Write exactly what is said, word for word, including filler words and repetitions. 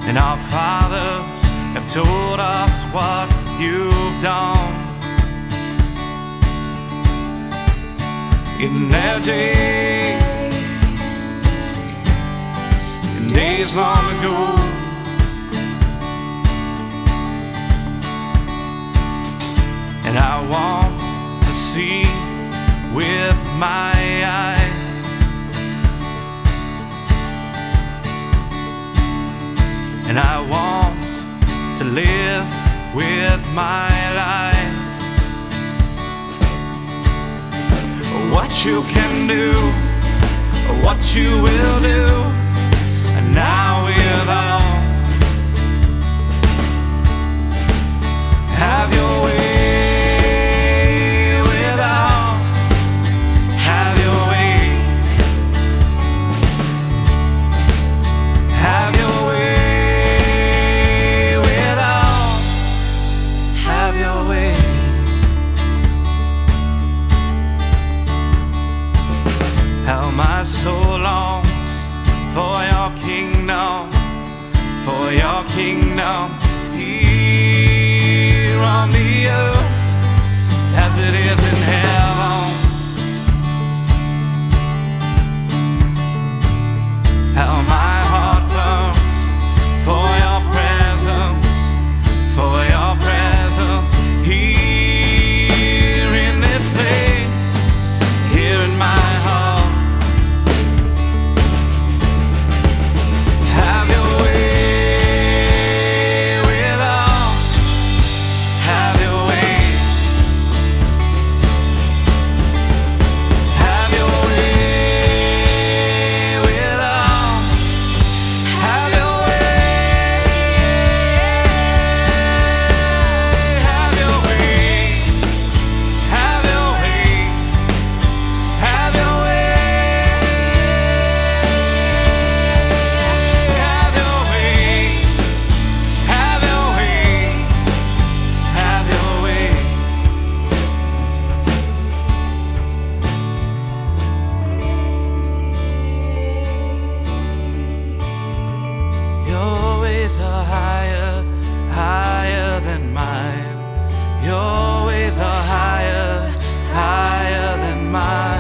and our fathers have told us what you've done. In their day, in days long ago, and I want to see with my eyes. And I want to live with my life. What you can do, what you will do, and now with all, have your way. How my soul longs for your kingdom, for your kingdom here on the earth as it is in heaven. How my heart burns for your presence, for your presence here in this place, here in my heart. Your ways are higher, higher than mine. Your ways are higher, higher than mine.